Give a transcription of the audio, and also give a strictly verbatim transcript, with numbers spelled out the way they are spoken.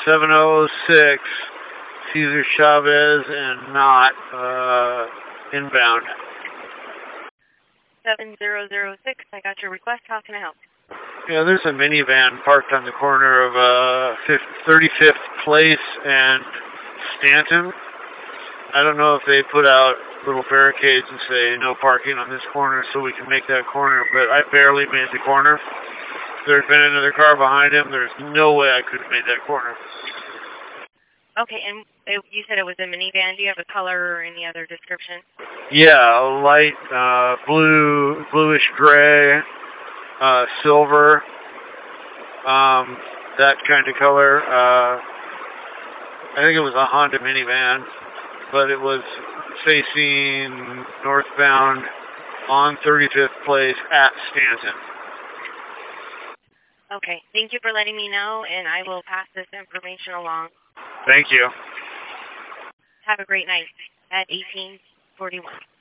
seven oh six, Cesar Chavez and not uh, inbound. seven zero zero six, I got your request. How can I help? Yeah, there's a minivan parked on the corner of uh, thirty-fifth Place and Stanton. I don't know if they put out little barricades and say no parking on this corner so we can make that corner, but I barely made the corner. If there had been another car behind him, there's no way I could have made that corner. Okay, and it, you said it was a minivan. Do you have a color or any other description? Yeah, light uh, blue, bluish gray, uh, silver, um, that kind of color. Uh, I think it was a Honda minivan, but it was facing northbound on thirty-fifth Place at Stanton. Okay, thank you for letting me know, and I will pass this information along. Thank you. Have a great night at eighteen forty-one.